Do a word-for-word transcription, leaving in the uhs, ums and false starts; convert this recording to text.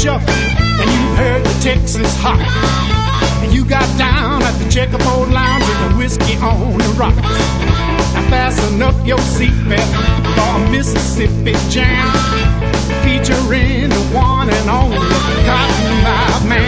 shuffle, and you heard the Texas hot. And you got down at the checkerboard lounge with the whiskey on the rocks. Now fasten up your seatbelt for a Mississippi jam, featuring the one and only Cotton Mouth Man.